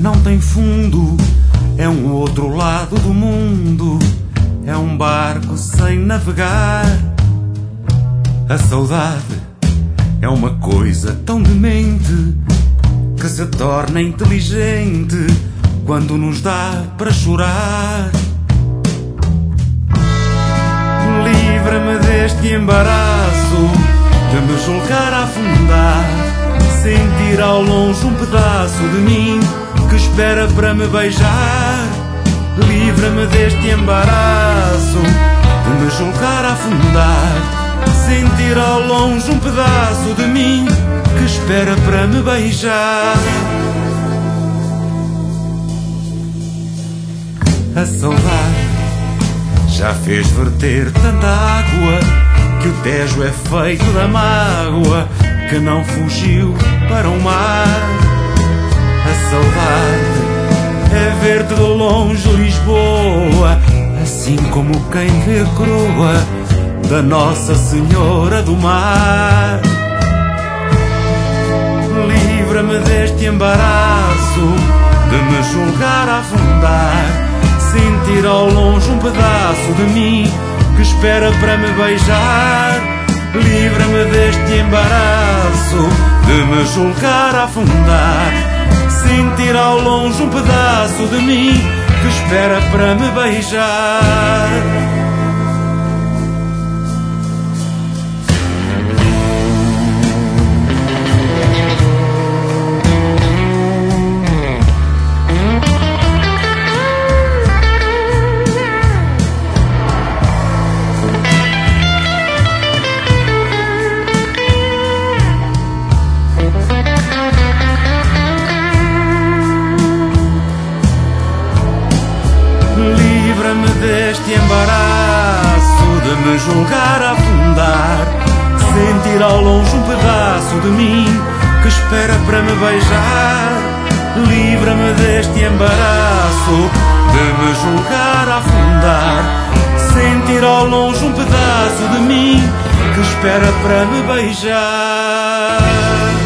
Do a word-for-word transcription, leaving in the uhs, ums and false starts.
não tem fundo, é um outro lado do mundo, é um barco sem navegar. A saudade é uma coisa tão demente que se torna inteligente quando nos dá para chorar. Livra-me deste embaraço de me julgar a afundar, sentir ao longe um pedaço de mim que espera para me beijar. Livra-me deste embaraço de me julgar a afundar, sentir ao longe um pedaço de mim que espera para me beijar. A saudade já fez verter tanta água que o Tejo é feito da mágoa que não fugiu para o mar. A saudade é ver de longe Lisboa, assim como quem vê a coroa da Nossa Senhora do Mar. Livra-me deste embaraço de me julgar a afundar, sentir ao longe um pedaço de mim que espera para me beijar. Livra-me deste embaraço de me julgar a afundar, sentir ao longe um pedaço de mim que espera para me beijar. Livra-me deste embaraço de me julgar a afundar, sentir ao longe um pedaço de mim que espera para me beijar. Livra-me deste embaraço de me julgar a afundar, sentir ao longe um pedaço de mim que espera para me beijar.